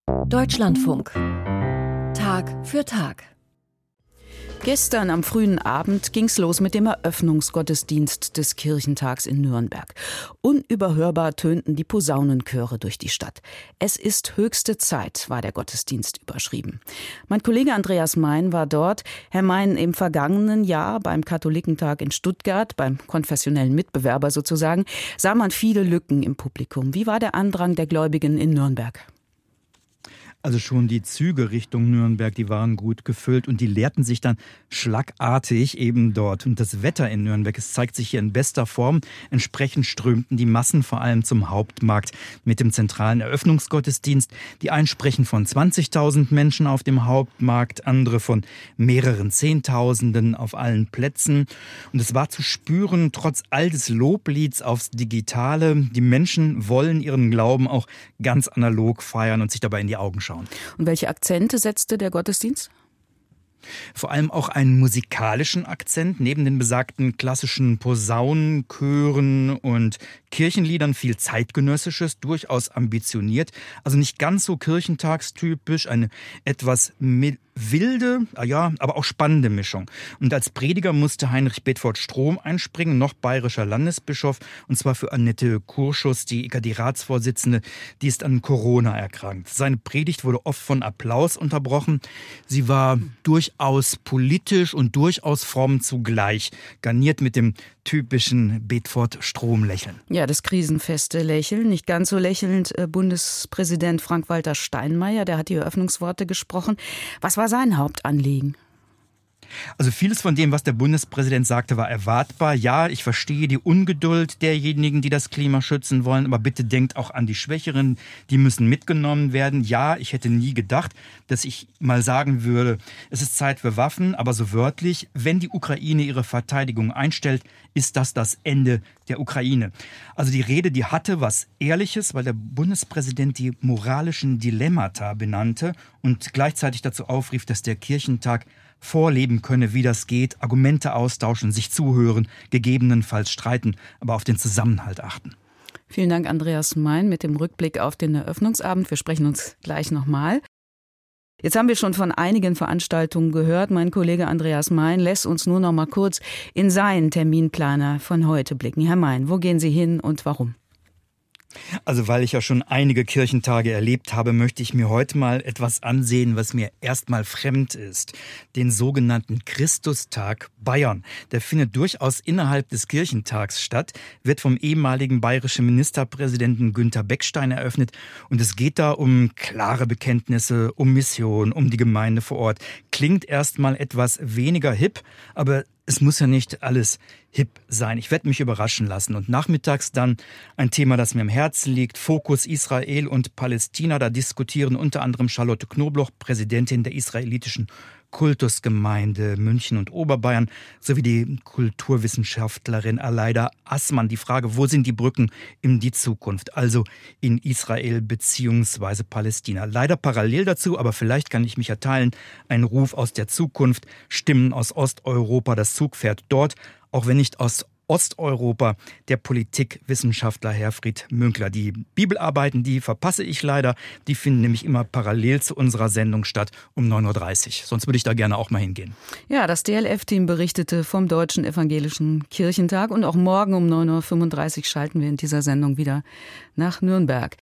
Deutschlandfunk. Tag für Tag. Gestern am frühen Abend ging's los mit dem Eröffnungsgottesdienst des Kirchentags in Nürnberg. Unüberhörbar tönten die Posaunenchöre durch die Stadt. Es ist höchste Zeit, war der Gottesdienst überschrieben. Mein Kollege Andreas Mein war dort. Herr Mein, im vergangenen Jahr beim Katholikentag in Stuttgart, beim konfessionellen Mitbewerber sozusagen, sah man viele Lücken im Publikum. Wie war der Andrang der Gläubigen in Nürnberg? Also schon die Züge Richtung Nürnberg, die waren gut gefüllt und die leerten sich dann schlagartig eben dort. Und das Wetter in Nürnberg, es zeigt sich hier in bester Form. Entsprechend strömten die Massen vor allem zum Hauptmarkt mit dem zentralen Eröffnungsgottesdienst. Die einen sprechen von 20.000 Menschen auf dem Hauptmarkt, andere von mehreren Zehntausenden auf allen Plätzen. Und es war zu spüren, trotz all des Loblieds aufs Digitale, die Menschen wollen ihren Glauben auch ganz analog feiern und sich dabei in die Augen schauen. Und welche Akzente setzte der Gottesdienst? Vor allem auch einen musikalischen Akzent. Neben den besagten klassischen Posaunenchören und Kirchenliedern viel zeitgenössisches, durchaus ambitioniert. Also nicht ganz so kirchentagstypisch, eine etwas wilde, ja, aber auch spannende Mischung. Und als Prediger musste Heinrich Bedford Strom einspringen, noch bayerischer Landesbischof, und zwar für Annette Kurschus, die EKD-Ratsvorsitzende, die ist an Corona erkrankt. Seine Predigt wurde oft von Applaus unterbrochen. Sie war durchaus politisch und durchaus fromm zugleich, garniert mit dem typischen Bedford-Strom-Lächeln. Ja, das krisenfeste Lächeln. Nicht ganz so lächelnd Bundespräsident Frank-Walter Steinmeier, der hat die Eröffnungsworte gesprochen. Was war sein Hauptanliegen? Also vieles von dem, was der Bundespräsident sagte, war erwartbar. Ja, ich verstehe die Ungeduld derjenigen, die das Klima schützen wollen, aber bitte denkt auch an die Schwächeren, die müssen mitgenommen werden. Ja, ich hätte nie gedacht, dass ich mal sagen würde, es ist Zeit für Waffen, aber so wörtlich, wenn die Ukraine ihre Verteidigung einstellt, ist das Ende der Ukraine. Also die Rede, die hatte was Ehrliches, weil der Bundespräsident die moralischen Dilemmata benannte und gleichzeitig dazu aufrief, dass der Kirchentag vorleben könne, wie das geht, Argumente austauschen, sich zuhören, gegebenenfalls streiten, aber auf den Zusammenhalt achten. Vielen Dank, Andreas Mein, mit dem Rückblick auf den Eröffnungsabend. Wir sprechen uns gleich nochmal. Jetzt haben wir schon von einigen Veranstaltungen gehört. Mein Kollege Andreas Mein lässt uns nur noch mal kurz in seinen Terminplaner von heute blicken. Herr Mein, wo gehen Sie hin und warum? Also weil ich ja schon einige Kirchentage erlebt habe, möchte ich mir heute mal etwas ansehen, was mir erstmal fremd ist. Den sogenannten Christustag Bayern. Der findet durchaus innerhalb des Kirchentags statt, wird vom ehemaligen bayerischen Ministerpräsidenten Günther Beckstein eröffnet. Und es geht da um klare Bekenntnisse, um Mission, um die Gemeinde vor Ort. Klingt erstmal etwas weniger hip, aber es muss ja nicht alles hip sein. Ich werde mich überraschen lassen. Und nachmittags dann ein Thema, das mir am Herzen liegt. Fokus Israel und Palästina. Da diskutieren unter anderem Charlotte Knobloch, Präsidentin der israelitischen Kultusgemeinde München und Oberbayern, sowie die Kulturwissenschaftlerin Aleida Assmann. Die Frage, wo sind die Brücken in die Zukunft? Also in Israel bzw. Palästina. Leider parallel dazu, aber vielleicht kann ich mich erteilen, ein Ruf aus der Zukunft, Stimmen aus Osteuropa, das Zug fährt dort, auch wenn nicht aus Osteuropa, der Politikwissenschaftler Herfried Münkler. Die Bibelarbeiten, die verpasse ich leider, die finden nämlich immer parallel zu unserer Sendung statt um 9.30 Uhr. Sonst würde ich da gerne auch mal hingehen. Ja, das DLF-Team berichtete vom Deutschen Evangelischen Kirchentag und auch morgen um 9.35 Uhr schalten wir in dieser Sendung wieder nach Nürnberg.